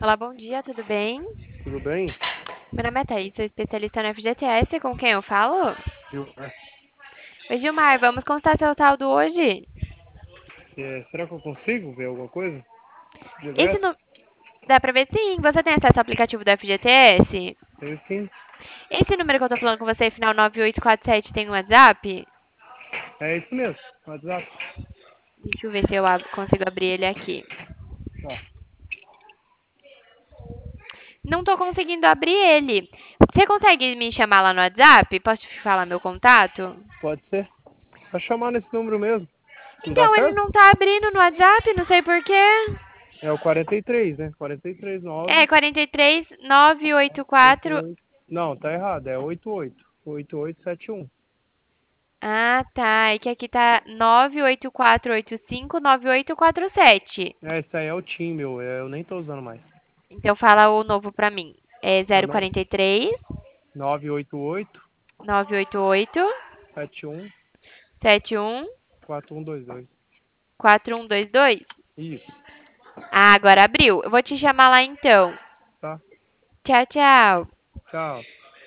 Olá, bom dia, tudo bem? Tudo bem? Meu nome é Thaís, sou especialista no FGTS, com quem eu falo? Gilmar. Oi, Gilmar, vamos constar seu saldo hoje? Será que eu consigo ver alguma coisa? Esse Direto? nu... Dá pra ver sim, você tem acesso ao aplicativo do FGTS? Tenho sim. Esse número que eu tô falando com você, final 9847, tem um WhatsApp? É isso mesmo. WhatsApp. Deixa eu ver se eu consigo abrir ele aqui. Ó, Não tô conseguindo abrir ele. Você consegue me chamar lá no WhatsApp? Posso te falar meu contato? pode ser. Vai chamar nesse número mesmo. Não dá Então, ele certo? não tá abrindo no WhatsApp, não sei por quê. É o 43, né? 43 É 9 43 984. 88. Não, tá errado. É 88. 8871. Ah, tá. É que aqui tá 984859847. Esse aí é o TIM, meu. Eu nem tô usando mais. Então fala o novo pra mim. É É 043 988 988 71 71 4122. 4122. Isso, Ah, agora abriu. Eu vou te chamar lá então. tá? Tchau, tchau. Tchau.